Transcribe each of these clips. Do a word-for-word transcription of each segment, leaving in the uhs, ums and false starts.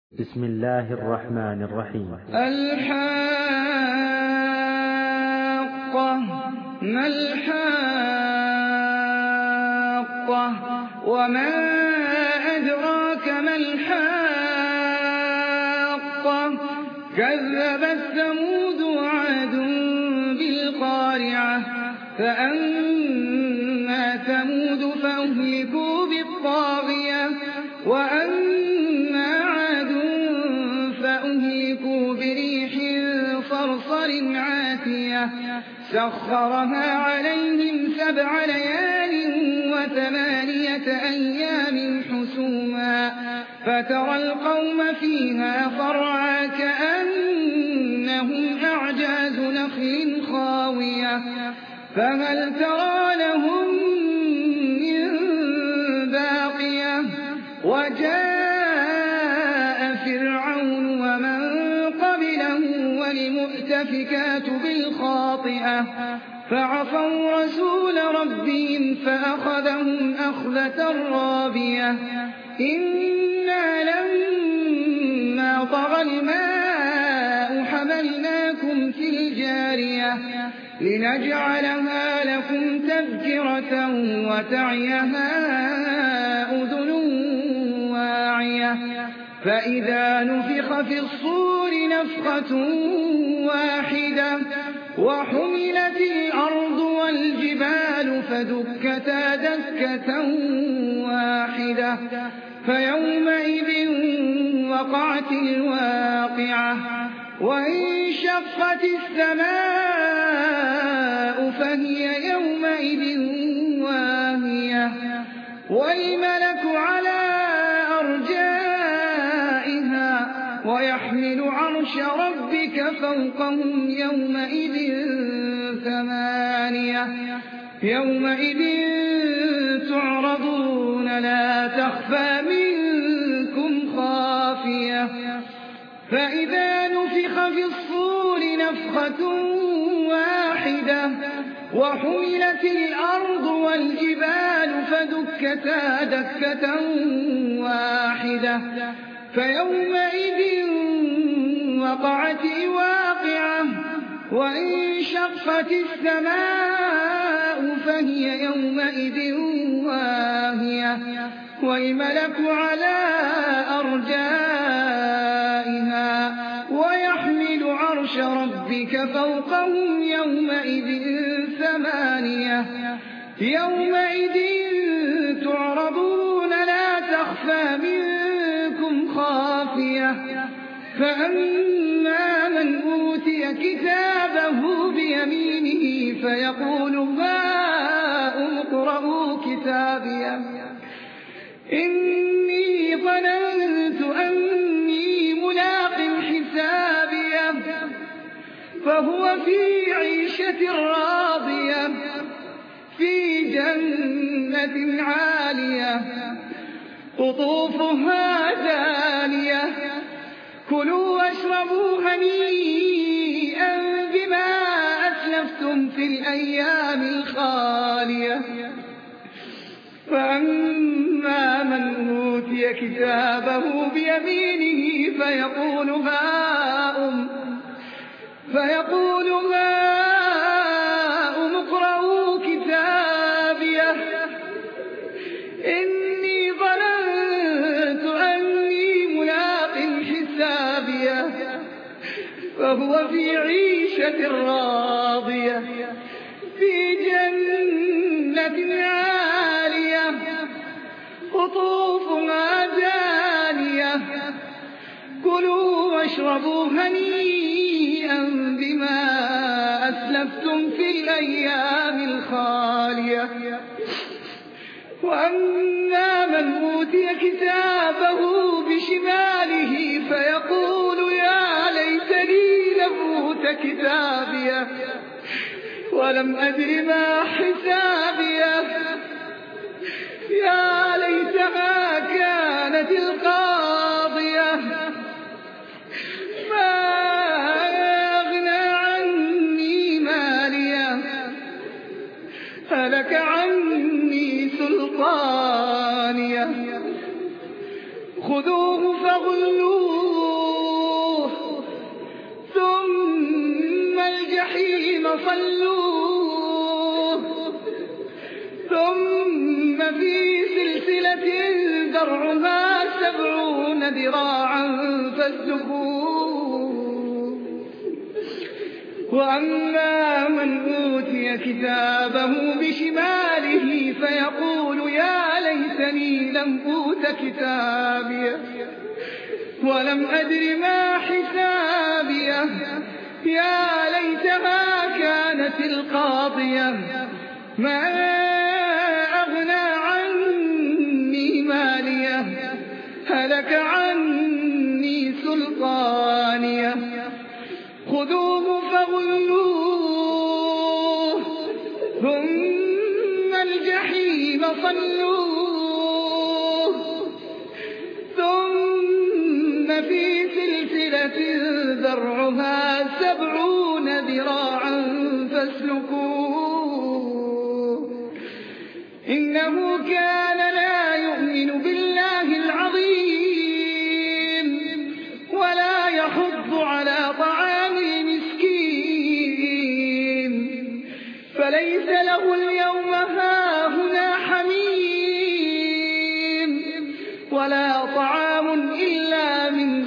بسم الله الرحمن الرحيم. الحاقة ما الحاقة وما أدراك ما الحاقة كذبت ثمود وعاد بالقارعة فأما ثمود فأهلكوا بالطاغية وأما عاد فأهلكوا بريح صرصر عاتية سخرها عليهم سبع ليال وثمانية أيام حسوما فترى القوم فيها صرعى كأنهم أعجاز نخل خاوية فهل ترى لهم من باقية وجاء فرعون ومن قبله والمؤتفكات بالخاطئة فعصوا رسول ربهم فأخذهم أخذة رابية إنا لما طغى الماء حملناكم في الجارية لنجعلها لكم تذكرة وتعيها أذن واعية فإذا نفخ في الصور نفخة واحدة وحملت الأرض والجبال فدكتا دكة واحدة فيومئذ وقعت الواقعة وانشقت السماء فهي يومئذ واهية والملك على أرجائها ويحمل عرش ربك فوقهم يومئذ ثمانية يومئذ تعرضون لا تخفى منكم خافية فإذا نفخ في الصور نفخة واحدة وحملت الأرض والجبال فدكتا دكة واحدة فيومئذ وقعت الواقعة وانشقت السماء فهي يومئذ واهية والملك على أرجائها ويحمل عرش ربك فوقهم يومئذ ثمانية يومئذ تعرضون لا تخفى منكم خافية فأما من أوتي كتابه بيمينه فيقول هاؤم اقرءوا كتابيه إني ظننت أني ملاق حسابيه فهو في عيشة راضية في جنة عالية قطوفها دانية كلوا واشربوا هنيئا بما أسلفتم في الأيام الخالية فأما من أوتي كتابه بيمينه فيقول هاؤم فيقول هاؤم اقرءوا كتابيه إني ظننت أني ملاق حسابيه فهو في عيشة راضية في جنة عالية قطوفها دانية كلوا واشربوا هنيئا بما أسلفتم في الأيام الخالية وأما من أوتي كتابه بشماله فيقول يا ليتني لم أوت كتابيه ولم أدر ما حسابيه يا ليتها كانت القاضية ما أغنى عني ماليه هلك عني سلطانيه خذوه فغلوه صلوه ثم في سلسلة ذرعها سبعون ذراعا فاسلكوه وأما من أوتي كتابه بشماله فيقول يا ليتني لم أوت كتابيه ولم أدر ما حسابيه يا ليتها كانت القاضية ما أغنى عني ماليه هلك عني سلطانيه خذوه فغلوه ثم الجحيم صلوه ثم في سلسلة ذرعها سبعون ذراعا فاسلكوه إنه كان لا يؤمن بالله العظيم ولا يحض على طعام المسكين فليس له اليوم هاهنا حميم ولا طعام إلا من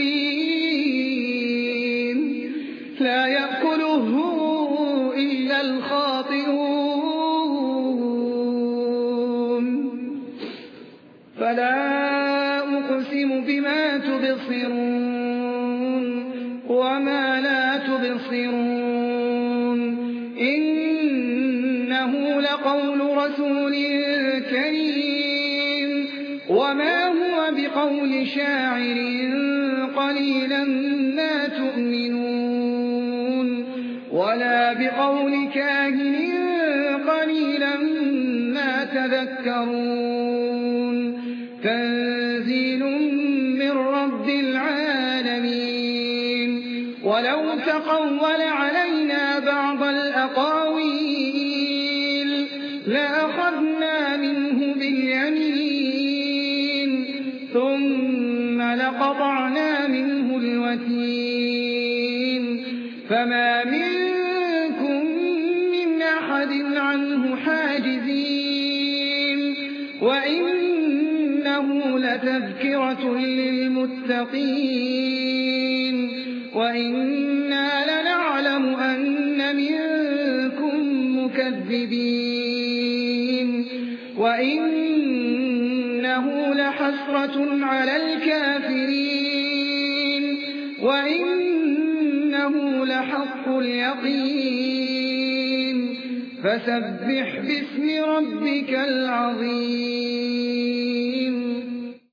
غسلين لا يأكله إلا الخاطئون فلا أقسم بما تبصرون وما لا تبصرون إنه لقول رسول كريم وما هو بقول شاعر قليلا ما تؤمنون ولا بقول كاهن قليلا ما تذكرون تنزيل من رب العالمين ولو تقول علينا بعض الأقاويل لأخذنا منه باليمين ثم لقطعنا منه الوتين فما منكم من أحد عنه حاجزين وإنه لتذكرة للمتقين وإنا لنعلم أن منكم مكذبين وإنه لحسرة على الكافرين وإنه لحق اليقين فسبح باسم ربك العظيم